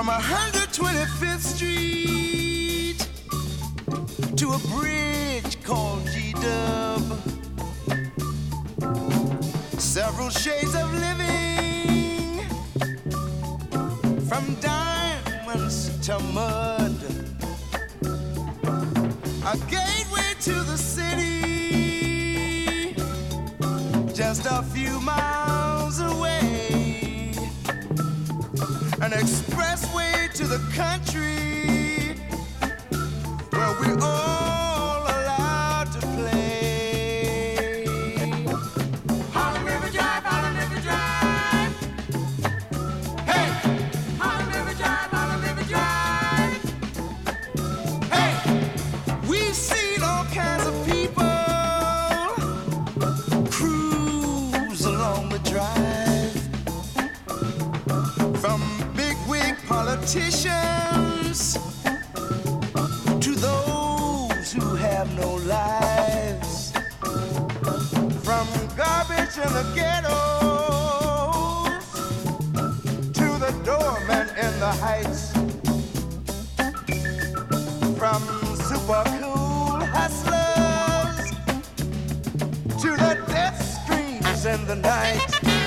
From 125th Street to a bridge called G-Dub. Several shades of living, from diamonds to mud. A gateway to the city, just a few miles away. An expressway to the country, where we all allowed to play. Harlem River Drive, Harlem River Drive. Hey! Harlem River Drive, Harlem River Drive. Hey! We've seen all kinds of people cruise along the drive. From bigwig politicians to those who have no lives. From garbage in the ghettos to the doorman in the heights. From super cool hustlers to the death streams in the night.